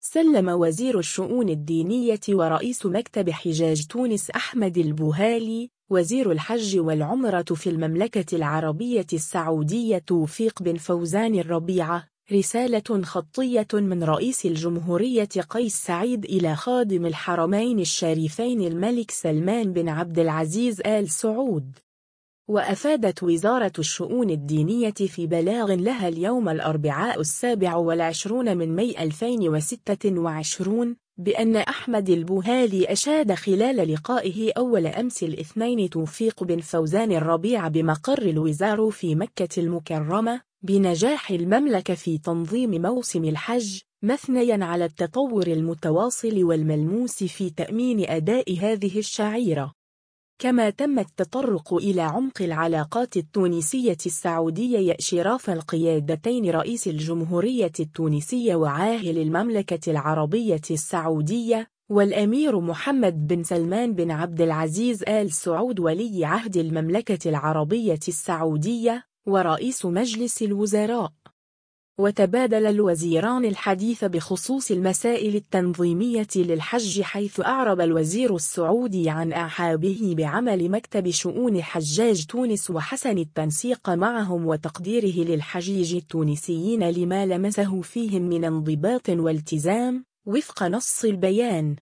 سلم وزير الشؤون الدينية ورئيس مكتب حجاج تونس أحمد البوهالي وزير الحج والعمرة في المملكة العربية السعودية توفيق بن فوزان الربيعة رسالة خطية من رئيس الجمهورية قيس سعيد إلى خادم الحرمين الشريفين الملك سلمان بن عبد العزيز آل سعود. وأفادت وزارة الشؤون الدينية في بلاغ لها اليوم الأربعاء 27 من ماي 2026 بأن أحمد البوهالي أشاد خلال لقائه أول أمس الاثنين توفيق بن فوزان الربيع بمقر الوزارة في مكة المكرمة بنجاح المملكة في تنظيم موسم الحج، مثنيا على التطور المتواصل والملموس في تأمين أداء هذه الشعيرة. كما تم التطرق إلى عمق العلاقات التونسية السعودية إشراف القيادتين رئيس الجمهورية التونسية وعاهل المملكة العربية السعودية والأمير محمد بن سلمان بن عبد العزيز آل سعود ولي عهد المملكة العربية السعودية ورئيس مجلس الوزراء. وتبادل الوزيران الحديث بخصوص المسائل التنظيمية للحج، حيث أعرب الوزير السعودي عن إعحابه بعمل مكتب شؤون حجاج تونس وحسن التنسيق معهم وتقديره للحجيج التونسيين لما لمسه فيهم من انضباط والتزام. وفق نص البيان،